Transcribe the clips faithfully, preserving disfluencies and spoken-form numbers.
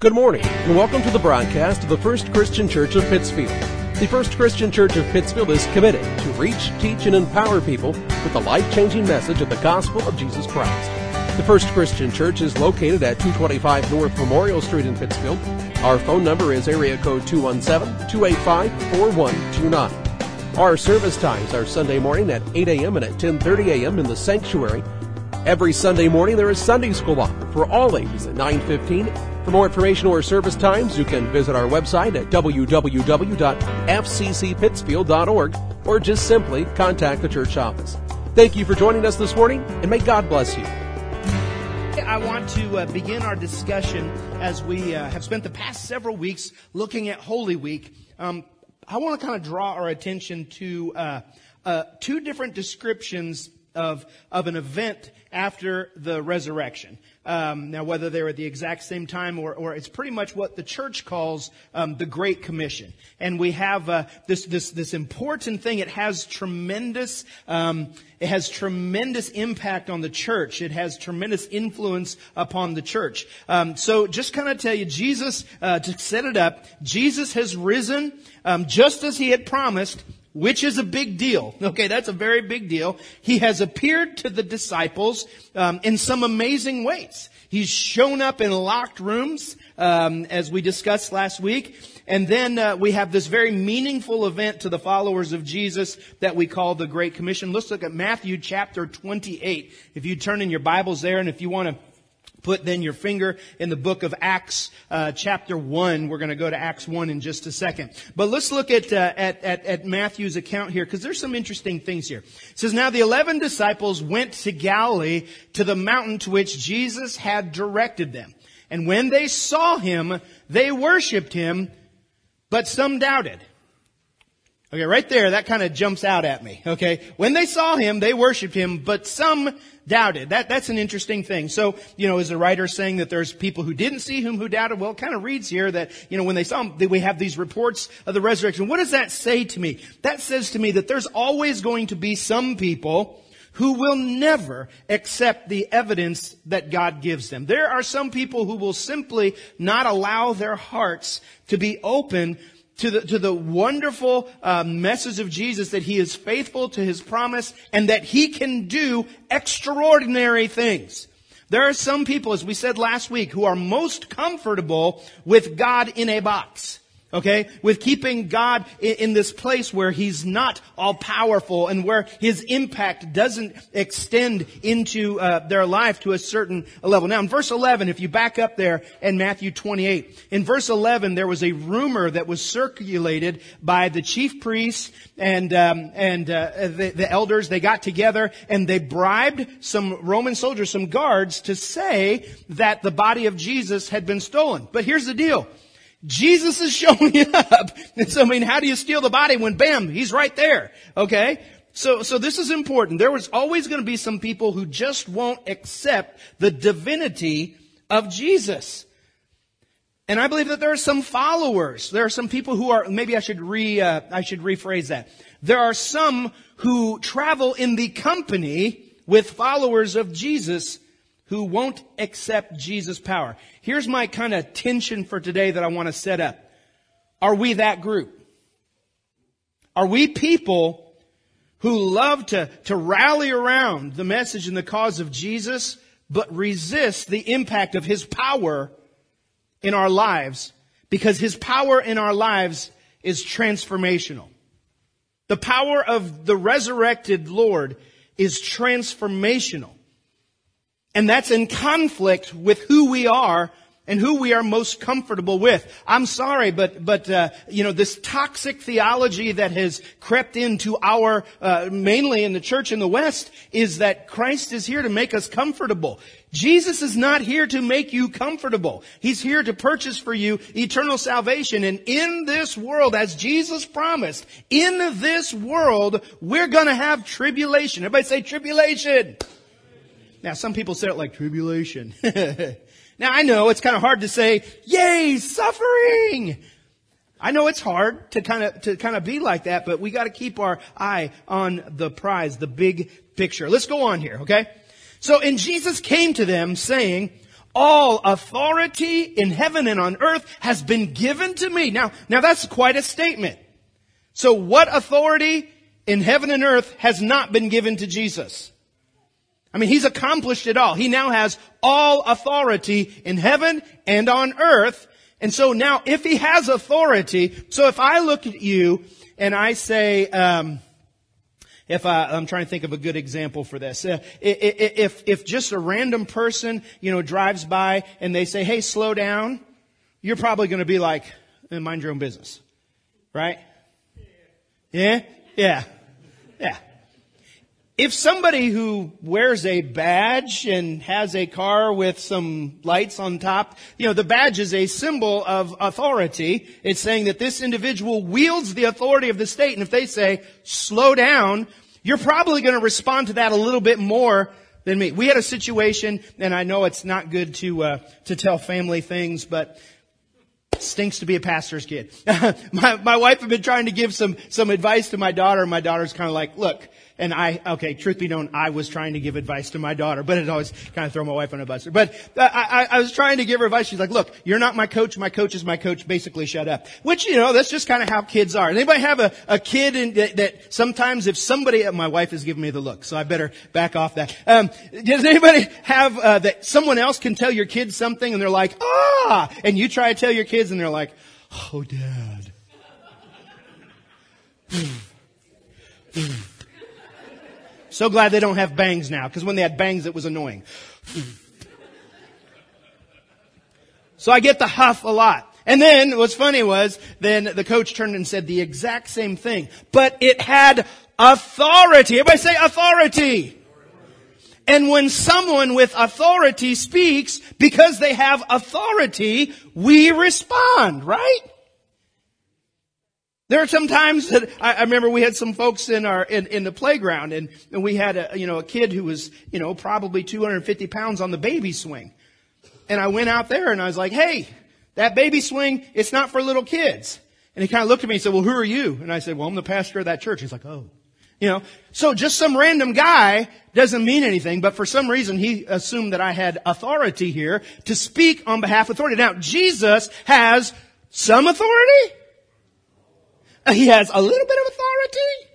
Good morning, and welcome to the broadcast of the First Christian Church of Pittsfield. The First Christian Church of Pittsfield is committed to reach, teach, and empower people with the life-changing message of the gospel of Jesus Christ. The First Christian Church is located at two twenty-five North Memorial Street in Pittsfield. Our phone number is area code two one seven, two eight five, four one two nine. Our service times are Sunday morning at eight a.m. and at ten thirty a.m. in the sanctuary. Every Sunday morning there is Sunday school offered for all ages at nine fifteen. For more information or service times, you can visit our website at w w w dot f c c pittsfield dot org or just simply contact the church office. Thank you for joining us this morning, and may God bless you. I want to uh, begin our discussion as we uh, have spent the past several weeks looking at Holy Week. Um, I want to kind of draw our attention to uh, uh, two different descriptions of of an event after the resurrection. Um, now, whether they're at the exact same time or, or it's pretty much what the church calls um, the Great Commission. And we have uh, this this this important thing. It has tremendous um, it has tremendous impact on the church. It has tremendous influence upon the church. Um, so, just kind of tell you, Jesus uh, to set it up. Jesus has risen um, just as he had promised. Which is a big deal. Okay, that's a very big deal. He has appeared to the disciples um, in some amazing ways. He's shown up in locked rooms, um, as we discussed last week. And then uh, we have this very meaningful event to the followers of Jesus that we call the Great Commission. Let's look at Matthew chapter twenty-eight. If you turn in your Bibles there, and if you want to put then your finger in the book of Acts, uh, chapter one. We're going to go to Acts one in just a second. But let's look at, uh, at, at, at Matthew's account here, because there's some interesting things here. It says, now the eleven disciples went to Galilee, to the mountain to which Jesus had directed them. And when they saw him, they worshipped him, but some doubted. Okay, right there, that kind of jumps out at me. Okay, when they saw him, they worshipped him, but some doubted. That that's an interesting thing. So, you know, is the writer saying that there's people who didn't see him who doubted? Well, it kind of reads here that, you know, when they saw him, that we have these reports of the resurrection. What does that say to me? That says to me that there's always going to be some people who will never accept the evidence that God gives them. There are some people who will simply not allow their hearts to be open to the, to the wonderful uh, message of Jesus, that he is faithful to his promise and that he can do extraordinary things. There are some people, as we said last week, who are most comfortable with God in a box. Okay, with keeping God in, in this place where he's not all powerful and where his impact doesn't extend into uh, their life to a certain level. Now, in verse eleven, if you back up there in Matthew twenty-eight, in verse eleven, there was a rumor that was circulated by the chief priests and um, and uh, the, the elders. They got together and they bribed some Roman soldiers, some guards, to say that the body of Jesus had been stolen. But here's the deal. Jesus is showing up. And so, I mean, how do you steal the body when, bam, he's right there? Okay? So, so this is important. There was always going to be some people who just won't accept the divinity of Jesus. And I believe that there are some followers. There are some people who are, maybe I should re, uh, I should rephrase that. There are some who travel in the company with followers of Jesus who won't accept Jesus' power. Here's my kind of tension for today that I want to set up. Are we that group? Are we people who love to, to rally around the message and the cause of Jesus, but resist the impact of his power in our lives? Because his power in our lives is transformational. The power of the resurrected Lord is transformational. And that's in conflict with who we are and who we are most comfortable with. I'm sorry, but, but, uh, you know, this toxic theology that has crept into our, uh, mainly in the church in the West, is that Christ is here to make us comfortable. Jesus is not here to make you comfortable. He's here to purchase for you eternal salvation. And in this world, as Jesus promised, in this world, we're gonna have tribulation. Everybody say tribulation. Now, some people say it like tribulation. Now, I know it's kind of hard to say, yay, suffering. I know it's hard to kind of, to kind of be like that, but we got to keep our eye on the prize, the big picture. Let's go on here, okay? So, and Jesus came to them saying, all authority in heaven and on earth has been given to me. Now, now that's quite a statement. So what authority in heaven and earth has not been given to Jesus? I mean, he's accomplished it all. He now has all authority in heaven and on earth. And so now if he has authority, so if I look at you and I say, um, if I, I'm trying to think of a good example for this. Uh, if, if just a random person, you know, drives by and they say, hey, slow down, you're probably going to be like, mind your own business. Right? Yeah? Yeah. Yeah. If somebody who wears a badge and has a car with some lights on top, you know, the badge is a symbol of authority. It's saying that this individual wields the authority of the state. And if they say, slow down, you're probably going to respond to that a little bit more than me. We had a situation, and I know it's not good to, uh, to tell family things, but stinks to be a pastor's kid. my, my wife had been trying to give some, some advice to my daughter, and my daughter's kind of like, look, and I, okay, truth be known, I was trying to give advice to my daughter, but it always kind of throw my wife on a bus. But uh, I, I was trying to give her advice. She's like, look, you're not my coach. My coach is my coach. Basically, shut up. Which, you know, that's just kind of how kids are. Anybody have a, a kid in, that, that sometimes if somebody, my wife is giving me the look, so I better back off that. Um, does anybody have, uh, that someone else can tell your kids something and they're like, ah, and you try to tell your kids and they're like, oh, Dad. So glad they don't have bangs now, because when they had bangs, it was annoying. So I get the huff a lot. And then what's funny was, then the coach turned and said the exact same thing. But it had authority. Everybody say authority. And when someone with authority speaks, because they have authority, we respond, right? There are some times that I, I remember we had some folks in our in, in the playground, and, and we had a you know a kid who was you know probably two hundred fifty pounds on the baby swing, and I went out there and I was like, hey, that baby swing, it's not for little kids. And he kind of looked at me and said, well, who are you? And I said, well, I'm the pastor of that church. He's like, oh, you know. So just some random guy doesn't mean anything, but for some reason he assumed that I had authority here to speak on behalf of authority. Now Jesus has some authority. He has a little bit of authority.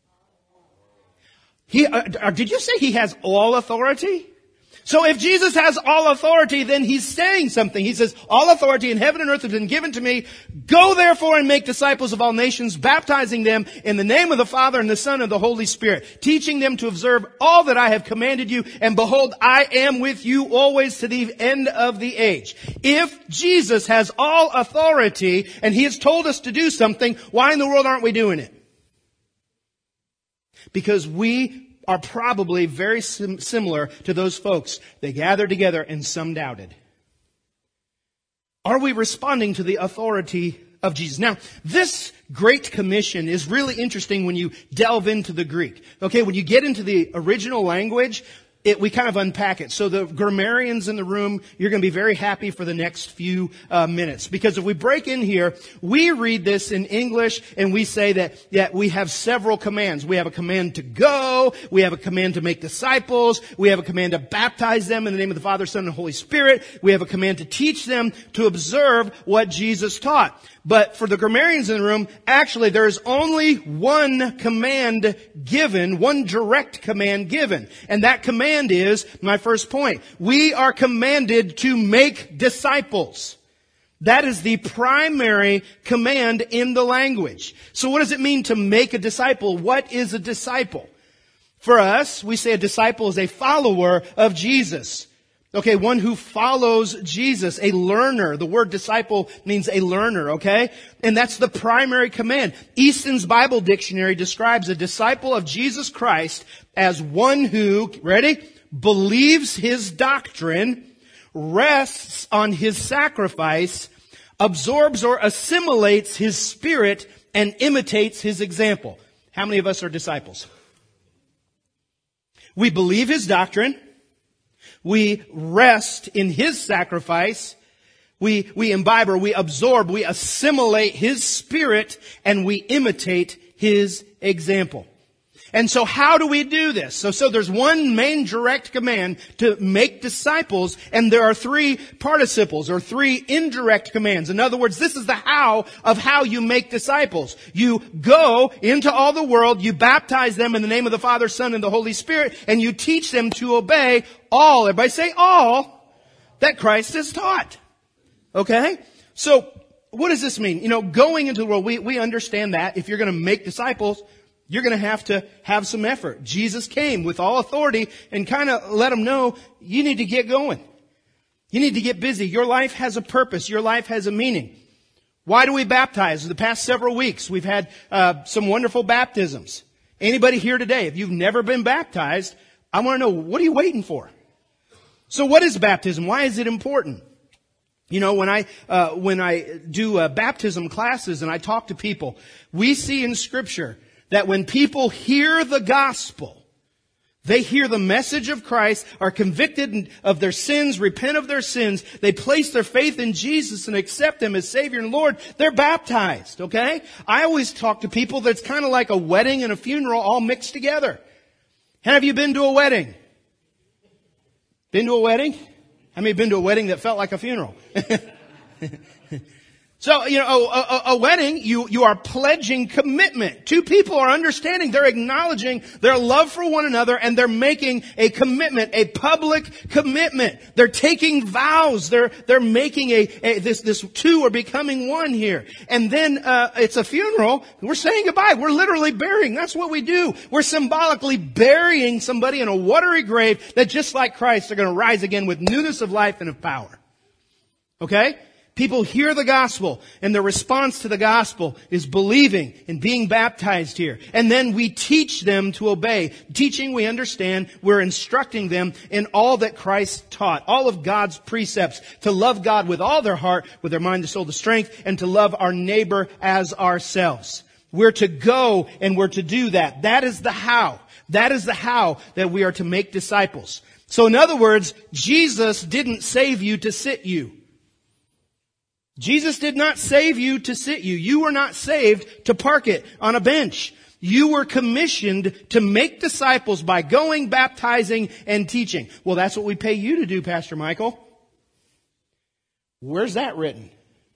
He, uh, did you say he has all authority? So if Jesus has all authority, then he's saying something. He says, all authority in heaven and earth has been given to me. Go therefore and make disciples of all nations, baptizing them in the name of the Father and the Son and the Holy Spirit, teaching them to observe all that I have commanded you. And behold, I am with you always to the end of the age. If Jesus has all authority and he has told us to do something, why in the world aren't we doing it? Because we are probably very sim- similar to those folks. They gathered together and some doubted. Are we responding to the authority of Jesus? Now, this Great Commission is really interesting when you delve into the Greek. Okay, when you get into the original language, it, we kind of unpack it. So the grammarians in the room, you're going to be very happy for the next few uh, minutes. Because if we break in here, we read this in English and we say that, that we have several commands. We have a command to go. We have a command to make disciples. We have a command to baptize them in the name of the Father, Son, and Holy Spirit. We have a command to teach them to observe what Jesus taught. But for the grammarians in the room, actually there is only one command given, one direct command given. And that command is, my first point, we are commanded to make disciples. That is the primary command in the language. So what does it mean to make a disciple? What is a disciple? For us, we say a disciple is a follower of Jesus. Okay, one who follows Jesus, a learner. The word disciple means a learner, okay? And that's the primary command. Easton's Bible Dictionary describes a disciple of Jesus Christ as one who, ready, believes his doctrine, rests on his sacrifice, absorbs or assimilates his spirit, and imitates his example. How many of us are disciples? We believe his doctrine. We rest in his sacrifice. We, we imbibe or we absorb, we assimilate his spirit, and we imitate his example. And so how do we do this? So, so there's one main direct command to make disciples, and there are three participles or three indirect commands. In other words, this is the how of how you make disciples. You go into all the world, you baptize them in the name of the Father, Son, and the Holy Spirit, and you teach them to obey all, everybody say all, that Christ has taught. Okay? So, what does this mean? You know, going into the world, we, we understand that if you're going to make disciples, you're going to have to have some effort. Jesus came with all authority and kind of let them know you need to get going. You need to get busy. Your life has a purpose. Your life has a meaning. Why do we baptize? The past several weeks, we've had uh, some wonderful baptisms. Anybody here today, if you've never been baptized, I want to know, what are you waiting for? So what is baptism? Why is it important? You know, when I, uh, when I do uh, baptism classes and I talk to people, we see in Scripture that when people hear the gospel, they hear the message of Christ, are convicted of their sins, repent of their sins, they place their faith in Jesus and accept Him as Savior and Lord, they're baptized, okay? I always talk to people that's kind of like a wedding and a funeral all mixed together. Have you been to a wedding? Been to a wedding? How many have been to a wedding that felt like a funeral? So, you know, a, a, a wedding, you, you are pledging commitment. Two people are understanding, they're acknowledging their love for one another, and they're making a commitment, a public commitment. They're taking vows. They're, they're making a, a this, this two are becoming one here. And then, uh, it's a funeral. We're saying goodbye. We're literally burying. That's what we do. We're symbolically burying somebody in a watery grave that just like Christ are going to rise again with newness of life and of power. Okay? People hear the gospel, and their response to the gospel is believing and being baptized here. And then we teach them to obey. Teaching, we understand, we're instructing them in all that Christ taught. All of God's precepts. To love God with all their heart, with their mind, their soul, their strength, and to love our neighbor as ourselves. We're to go and we're to do that. That is the how. That is the how that we are to make disciples. So in other words, Jesus didn't save you to sit you. Jesus did not save you to sit you. You were not saved to park it on a bench. You were commissioned to make disciples by going, baptizing, and teaching. Well, that's what we pay you to do, Pastor Michael. Where's that written?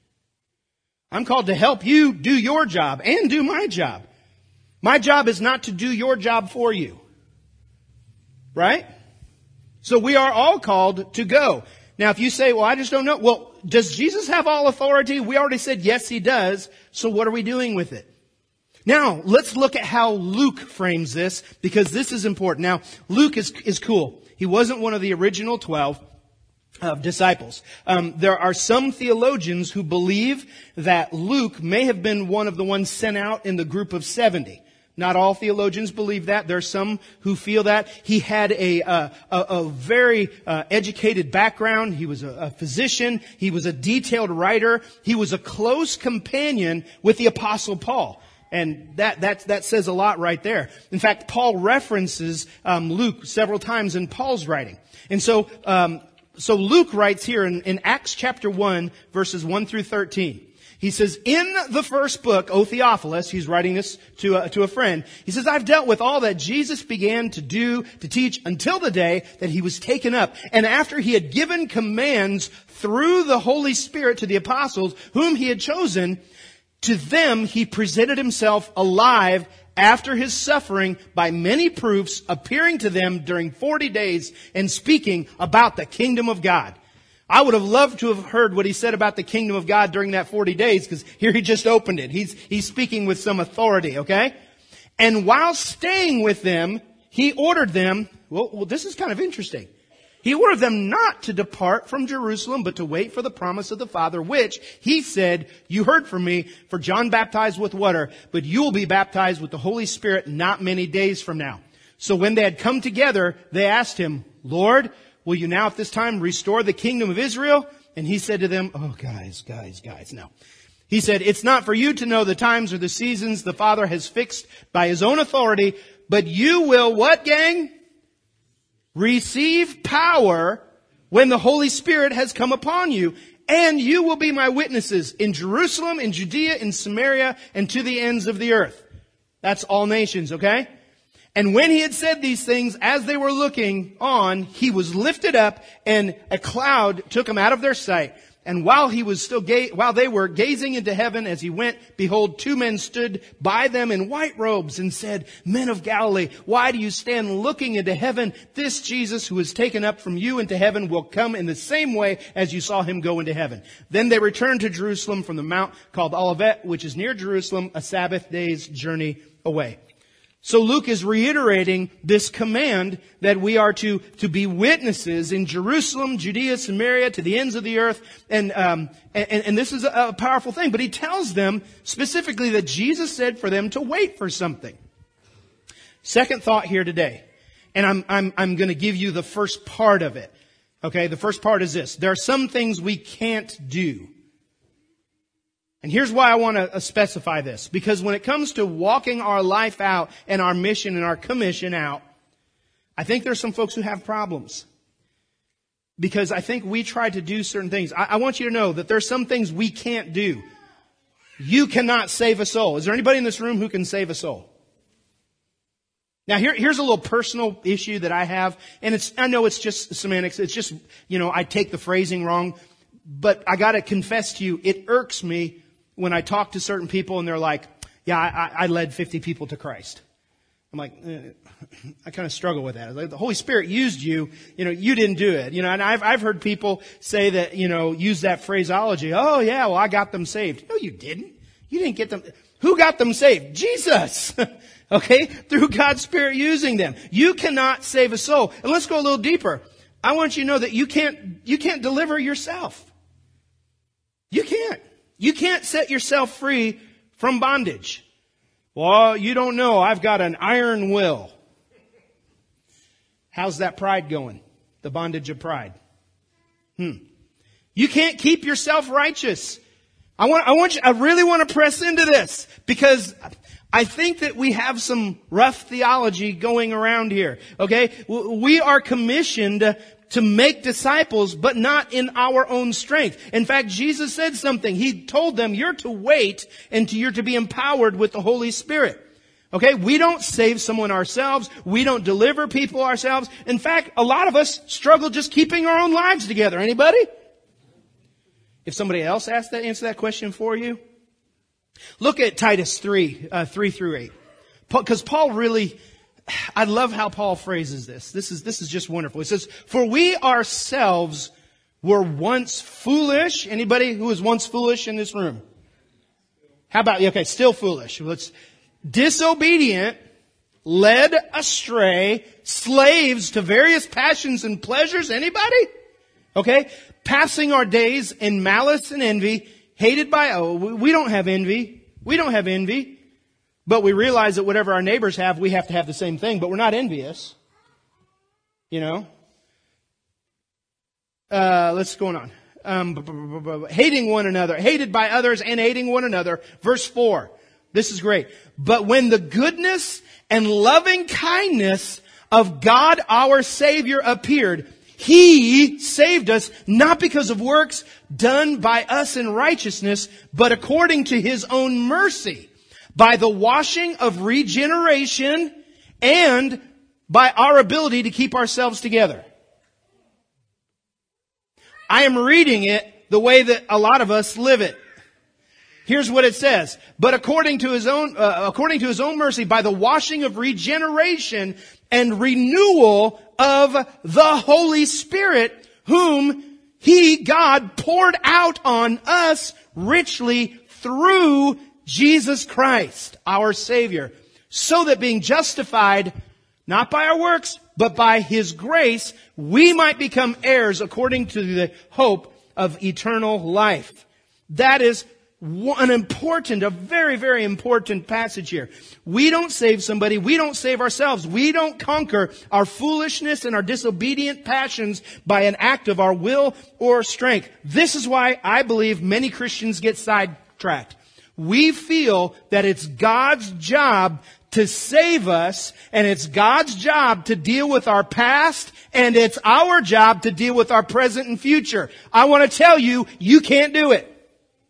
I'm called to help you do your job and do my job. My job is not to do your job for you. Right? So we are all called to go. Now, if you say, well, I just don't know. Well, does Jesus have all authority? We already said, yes, He does. So what are we doing with it? Now, let's look at how Luke frames this, because this is important. Now, Luke is, is cool. He wasn't one of the original twelve uh, disciples. Um, there are some theologians who believe that Luke may have been one of the ones sent out in the group of seventy. Not all theologians believe that. There are some who feel that. He had a uh, a, a very uh, educated background. He was a, a physician. He was a detailed writer. He was a close companion with the Apostle Paul. And that that that says a lot right there. In fact, Paul references um, Luke several times in Paul's writing. And so um, so Luke writes here in, in Acts chapter one, verses one through thirteen. He says, in the first book, O Theophilus, he's writing this to a, to a friend, he says, I've dealt with all that Jesus began to do, to teach until the day that He was taken up. And after He had given commands through the Holy Spirit to the apostles, whom He had chosen, to them He presented Himself alive after His suffering by many proofs, appearing to them during forty days and speaking about the kingdom of God. I would have loved to have heard what He said about the kingdom of God during that forty days, because here He just opened it. He's, he's speaking with some authority, okay? And while staying with them, He ordered them, well, well, this is kind of interesting. He ordered them not to depart from Jerusalem, but to wait for the promise of the Father, which He said, you heard from me, for John baptized with water, but you will be baptized with the Holy Spirit not many days from now. So when they had come together, they asked Him, Lord, will you now at this time restore the kingdom of Israel? And He said to them, oh, guys, guys, guys, no. He said, it's not for you to know the times or the seasons the Father has fixed by His own authority, but you will, what, gang? Receive power when the Holy Spirit has come upon you, and you will be my witnesses in Jerusalem, in Judea, in Samaria, and to the ends of the earth. That's all nations, okay? And when he had said these things, as they were looking on, he was lifted up, and a cloud took him out of their sight. And while he was still ga- while they were gazing into heaven as he went, behold, two men stood by them in white robes and said, Men of Galilee, why do you stand looking into heaven? This Jesus who is taken up from you into heaven will come in the same way as you saw him go into heaven. Then they returned to Jerusalem from the mount called Olivet, which is near Jerusalem, a Sabbath day's journey away. So Luke is reiterating this command that we are to, to be witnesses in Jerusalem, Judea, Samaria, to the ends of the earth. And, um, and, and this is a, a powerful thing. But he tells them specifically that Jesus said for them to wait for something. Second thought here today. And I'm, I'm, I'm going to give you the first part of it. Okay, the first part is this. There are some things we can't do. And here's why I want to specify this. Because when it comes to walking our life out and our mission and our commission out, I think there's some folks who have problems. Because I think we try to do certain things. I, I want you to know that there's some things we can't do. You cannot save a soul. Is there anybody in this room who can save a soul? Now here, here's a little personal issue that I have. And it's, I know it's just semantics. It's just, you know, I take the phrasing wrong. But I gotta confess to you, it irks me when I talk to certain people and they're like, yeah, I, I led fifty people to Christ. I'm like, eh, I kind of struggle with that. Like, the Holy Spirit used you, you know, you didn't do it. You know, and I've, I've heard people say that, you know, use that phraseology. Oh yeah, well I got them saved. No, you didn't. You didn't get them. Who got them saved? Jesus. Okay? Through God's Spirit using them. You cannot save a soul. And let's go a little deeper. I want you to know that you can't, you can't deliver yourself. You can't. You can't set yourself free from bondage. Well, you don't know. I've got an iron will. How's that pride going? The bondage of pride. Hmm. You can't keep yourself righteous. I want, I want you, I really want to press into this because I think that we have some rough theology going around here. Okay? We are commissioned to make disciples, but not in our own strength. In fact, Jesus said something. He told them, you're to wait and you're to be empowered with the Holy Spirit. Okay? We don't save someone ourselves. We don't deliver people ourselves. In fact, a lot of us struggle just keeping our own lives together. Anybody? If somebody else has to answer that question for you. Look at Titus three, uh, three through eight. Because Paul really, I love how Paul phrases this. This is, this is just wonderful. He says, for we ourselves were once foolish. Anybody who was once foolish in this room? How about, okay, still foolish. Let's, disobedient, led astray, slaves to various passions and pleasures. Anybody? Okay? Passing our days in malice and envy, hated by, oh, we don't have envy. We don't have envy. But we realize that whatever our neighbors have, we have to have the same thing. But we're not envious. You know? Uh, let's go on. Um, hating one another. Hated by others and hating one another. Verse four. This is great. But when the goodness and loving kindness of God our Savior appeared, He saved us not because of works done by us in righteousness, but according to His own mercy, by the washing of regeneration and by our ability to keep ourselves together. I am reading it the way that a lot of us live it. Here's what it says. But according to His own, uh, according to His own mercy, by the washing of regeneration and renewal of the Holy Spirit, whom He, God, poured out on us richly through Jesus Christ, our Savior, so that being justified, not by our works, but by His grace, we might become heirs according to the hope of eternal life. That is an important, a very, very important passage here. We don't save somebody. We don't save ourselves. We don't conquer our foolishness and our disobedient passions by an act of our will or strength. This is why I believe many Christians get sidetracked. We feel that it's God's job to save us, and it's God's job to deal with our past, and it's our job to deal with our present and future. I want to tell you, you can't do it.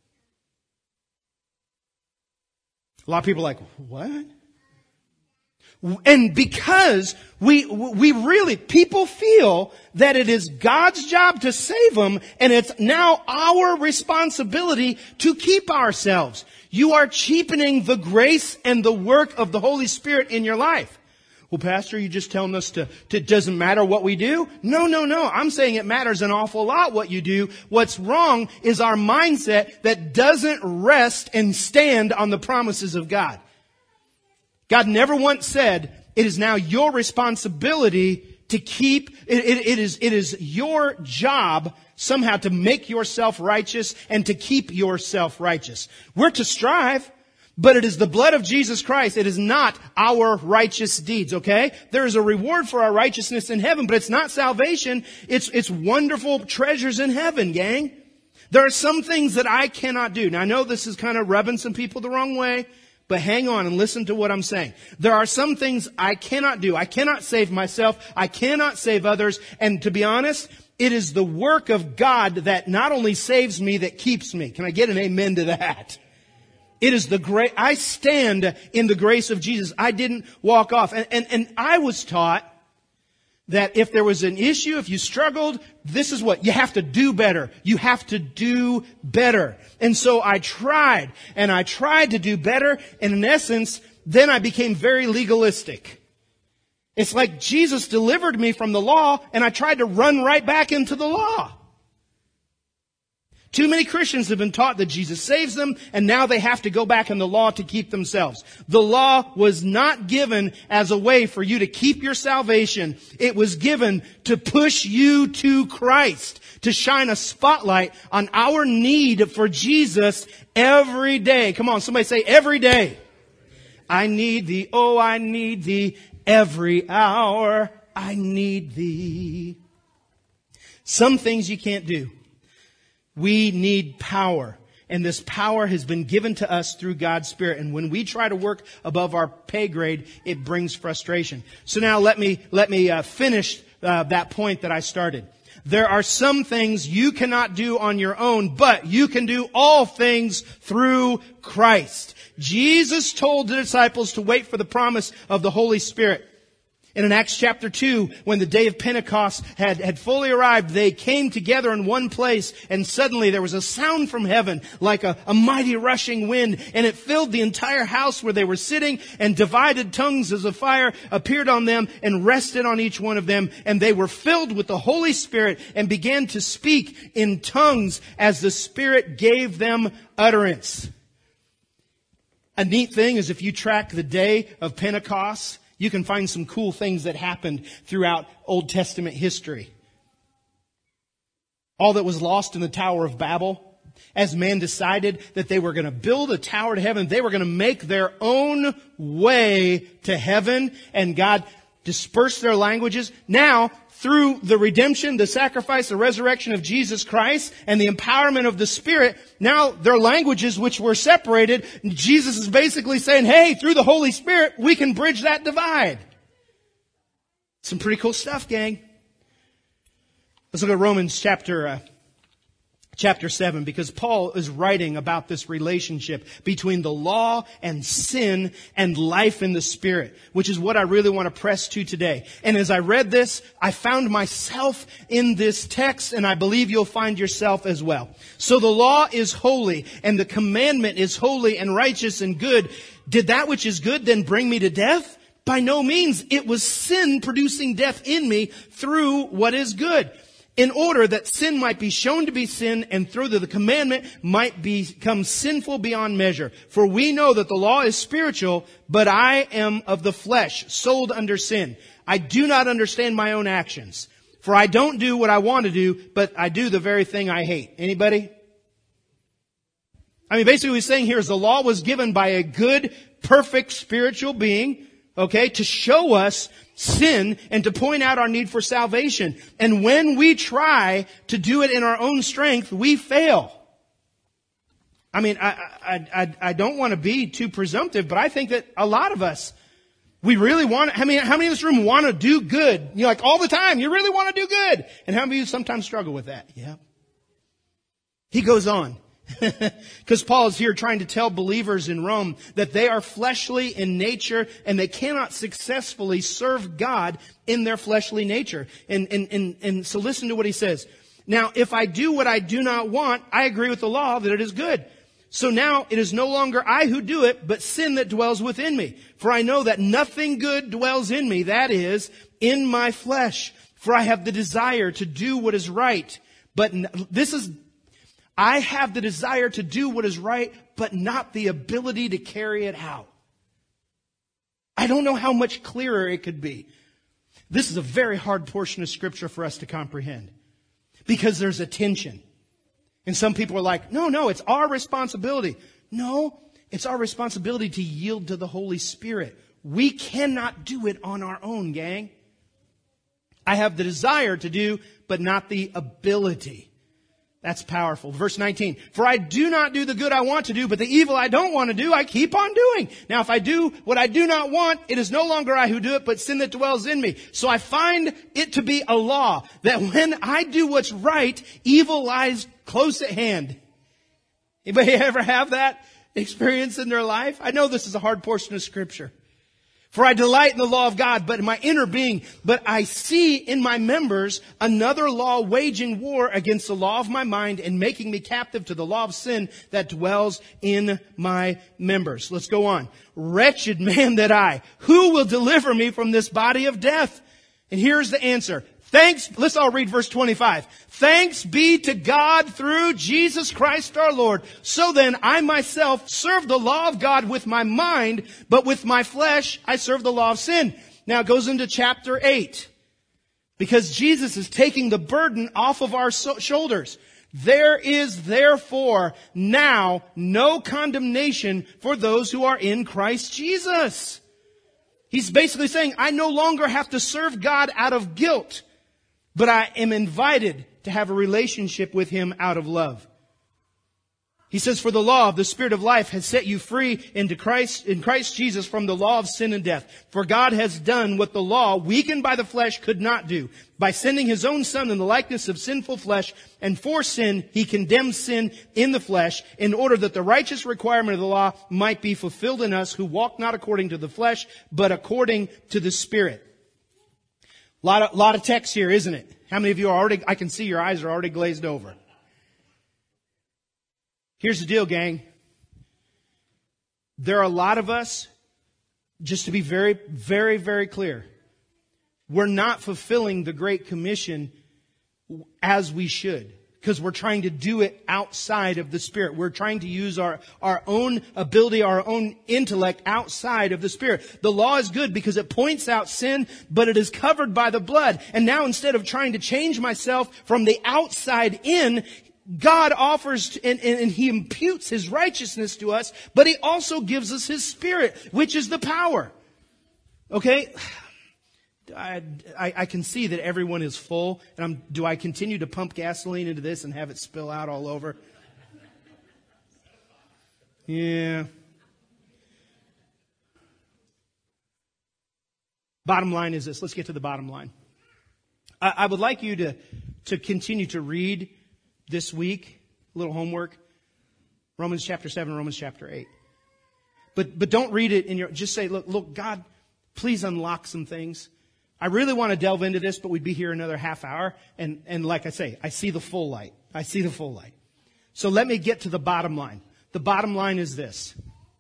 A lot of people are like, what? And because we, we really, people feel that it is God's job to save them, and it's now our responsibility to keep ourselves. You are cheapening the grace and the work of the Holy Spirit in your life. Well, Pastor, you're just telling us to, to, it doesn't matter what we do? No, no, no. I'm saying it matters an awful lot what you do. What's wrong is our mindset that doesn't rest and stand on the promises of God. God never once said, it is now your responsibility to keep, it, it, it is, it is your job somehow to make yourself righteous and to keep yourself righteous. We're to strive, but it is the blood of Jesus Christ. It is not our righteous deeds, okay? There is a reward for our righteousness in heaven, but it's not salvation. It's, it's wonderful treasures in heaven, gang. There are some things that I cannot do. Now, I know this is kind of rubbing some people the wrong way, but hang on and listen to what I'm saying. There are some things I cannot do. I cannot save myself. I cannot save others. And to be honest, it is the work of God that not only saves me, that keeps me. Can I get an amen to that? It is the great, I stand in the grace of Jesus. I didn't walk off. And, and, and I was taught that if there was an issue, if you struggled, this is what, you have to do better. You have to do better. And so I tried, and I tried to do better, and in essence, then I became very legalistic. It's like Jesus delivered me from the law, and I tried to run right back into the law. Too many Christians have been taught that Jesus saves them, and now they have to go back in the law to keep themselves. The law was not given as a way for you to keep your salvation. It was given to push you to Christ, to shine a spotlight on our need for Jesus every day. Come on, somebody say every day. I need thee, oh, I need thee, every hour I need thee. Some things you can't do. We need power. And this power has been given to us through God's Spirit. And when we try to work above our pay grade, it brings frustration. So now let me, let me uh, finish uh, that point that I started. There are some things you cannot do on your own, but you can do all things through Christ. Jesus told the disciples to wait for the promise of the Holy Spirit. And in Acts chapter two, when the day of Pentecost had, had fully arrived, they came together in one place, and suddenly there was a sound from heaven like a, a mighty rushing wind, and it filled the entire house where they were sitting, and divided tongues as a fire appeared on them and rested on each one of them, and they were filled with the Holy Spirit and began to speak in tongues as the Spirit gave them utterance. A neat thing is if you track the day of Pentecost, you can find some cool things that happened throughout Old Testament history. All that was lost in the Tower of Babel, as man decided that they were going to build a tower to heaven, they were going to make their own way to heaven, and God dispersed their languages. Now, through the redemption, the sacrifice, the resurrection of Jesus Christ, and the empowerment of the Spirit, now their languages which were separated, Jesus is basically saying, hey, through the Holy Spirit, we can bridge that divide. Some pretty cool stuff, gang. Let's look at Romans chapter uh, chapter seven, because Paul is writing about this relationship between the law and sin and life in the Spirit, which is what I really want to press to today. And as I read this, I found myself in this text, and I believe you'll find yourself as well. So the law is holy, and the commandment is holy and righteous and good. Did that which is good then bring me to death? By no means. It was sin producing death in me through what is good, in order that sin might be shown to be sin, and through the commandment might become sinful beyond measure. For we know that the law is spiritual, but I am of the flesh, sold under sin. I do not understand my own actions. For I don't do what I want to do, but I do the very thing I hate. Anybody? I mean, basically what he's saying here is the law was given by a good, perfect spiritual being, okay, to show us sin and to point out our need for salvation. And when we try to do it in our own strength, we fail. I mean, I, I, I, I don't want to be too presumptive, but I think that a lot of us, we really want to, I mean, how many in this room want to do good? You know, like all the time, you really want to do good. And how many of you sometimes struggle with that? Yeah. He goes on Because Paul is here trying to tell believers in Rome that they are fleshly in nature and they cannot successfully serve God in their fleshly nature. And, and, and, and so listen to what he says. Now, if I do what I do not want, I agree with the law that it is good. So now it is no longer I who do it, but sin that dwells within me. For I know that nothing good dwells in me, that is, in my flesh. For I have the desire to do what is right. But this is, I have the desire to do what is right, but not the ability to carry it out. I don't know how much clearer it could be. This is a very hard portion of Scripture for us to comprehend. Because there's a tension. And some people are like, no, no, it's our responsibility. No, it's our responsibility to yield to the Holy Spirit. We cannot do it on our own, gang. I have the desire to do, but not the ability. That's powerful. Verse nineteen. For I do not do the good I want to do, but the evil I don't want to do, I keep on doing. Now if I do what I do not want, it is no longer I who do it, but sin that dwells in me. So I find it to be a law that when I do what's right, evil lies close at hand. Anybody ever have that experience in their life? I know this is a hard portion of Scripture. For I delight in the law of God, but in my inner being, but I see in my members another law waging war against the law of my mind and making me captive to the law of sin that dwells in my members. Let's go on. Wretched man that I, who will deliver me from this body of death? And here's the answer. Thanks, let's all read verse twenty-five. Thanks be to God through Jesus Christ our Lord. So then I myself serve the law of God with my mind, but with my flesh I serve the law of sin. Now it goes into chapter eight. Because Jesus is taking the burden off of our so- shoulders. There is therefore now no condemnation for those who are in Christ Jesus. He's basically saying, I no longer have to serve God out of guilt. But I am invited to have a relationship with Him out of love. He says, for the law of the Spirit of life has set you free into Christ, in Christ Jesus from the law of sin and death. For God has done what the law, weakened by the flesh, could not do. By sending His own Son in the likeness of sinful flesh, and for sin, He condemned sin in the flesh, in order that the righteous requirement of the law might be fulfilled in us who walk not according to the flesh, but according to the Spirit. A lot of, lot of text here, isn't it? How many of you are already, I can see your eyes are already glazed over. Here's the deal, gang. There are a lot of us, just to be very, very, very clear, we're not fulfilling the Great Commission as we should. Because we're trying to do it outside of the Spirit. We're trying to use our, our own ability, our own intellect outside of the Spirit. The law is good because it points out sin, but it is covered by the blood. And now instead of trying to change myself from the outside in, God offers and, and, and He imputes His righteousness to us, but He also gives us His Spirit, which is the power. Okay? I, I, I can see that everyone is full. And I'm, do I continue to pump gasoline into this and have it spill out all over? Yeah. Bottom line is this. Let's get to the bottom line. I, I would like you to, to continue to read this week, a little homework, Romans chapter seven, Romans chapter eight. But, but don't read it in your, just say, look, look, God, please unlock some things. I really want to delve into this, but we'd be here another half hour. And, and like I say, I see the full light. I see the full light. So let me get to the bottom line. The bottom line is this.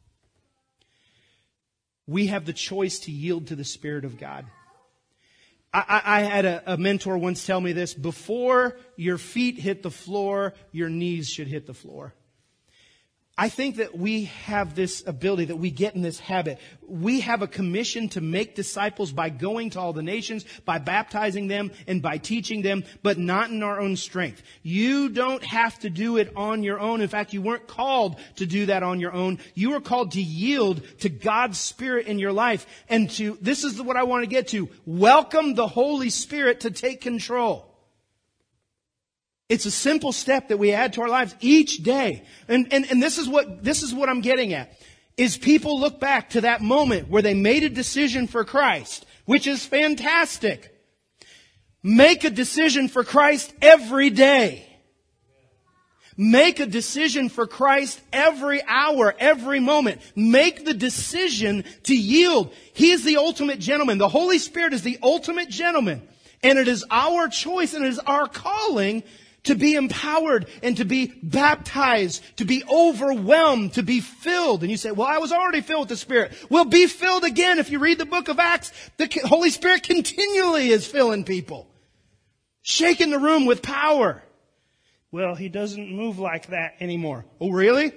We have the choice to yield to the Spirit of God. I, I, I had a, a mentor once tell me this. Before your feet hit the floor, your knees should hit the floor. I think that we have this ability, that we get in this habit. We have a commission to make disciples by going to all the nations, by baptizing them, and by teaching them, but not in our own strength. You don't have to do it on your own. In fact, you weren't called to do that on your own. You were called to yield to God's Spirit in your life. And to, this is what I want to get to, welcome the Holy Spirit to take control. It's a simple step that we add to our lives each day. And, and, and this is what, this is what I'm getting at. Is people look back to that moment where they made a decision for Christ, which is fantastic. Make a decision for Christ every day. Make a decision for Christ every hour, every moment. Make the decision to yield. He is the ultimate gentleman. The Holy Spirit is the ultimate gentleman. And it is our choice and it is our calling to be empowered and to be baptized, to be overwhelmed, to be filled. And you say, well, I was already filled with the Spirit. Well, be filled again. If you read the book of Acts, the Holy Spirit continually is filling people, shaking the room with power. Well, He doesn't move like that anymore. Oh, really?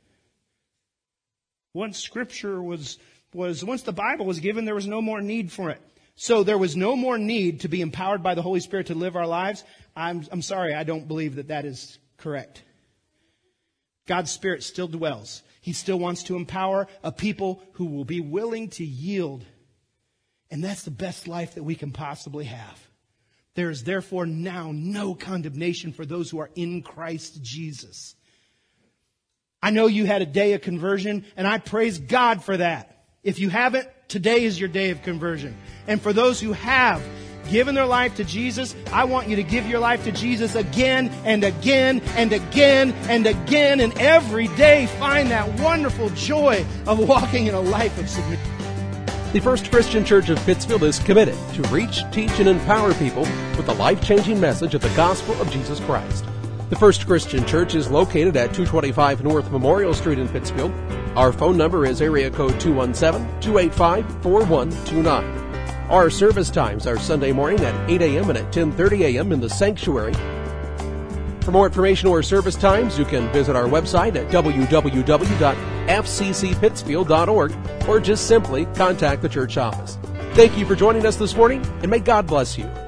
Once Scripture was, was, once the Bible was given, there was no more need for it. So there was no more need to be empowered by the Holy Spirit to live our lives. I'm, I'm sorry, I don't believe that that is correct. God's Spirit still dwells. He still wants to empower a people who will be willing to yield. And that's the best life that we can possibly have. There is therefore now no condemnation for those who are in Christ Jesus. I know you had a day of conversion, and I praise God for that. If you haven't, today is your day of conversion. And for those who have given their life to Jesus, I want you to give your life to Jesus again and again and again and again. And every day find that wonderful joy of walking in a life of submission. The First Christian Church of Pittsfield is committed to reach, teach, and empower people with the life-changing message of the gospel of Jesus Christ. The First Christian Church is located at two twenty-five North Memorial Street in Pittsfield. Our phone number is area code two one seven, two eight five, four one two nine. Our service times are Sunday morning at eight a.m. and at ten thirty a.m. in the sanctuary. For more information or service times, you can visit our website at w w w dot f c c pittsfield dot org or just simply contact the church office. Thank you for joining us this morning, and may God bless you.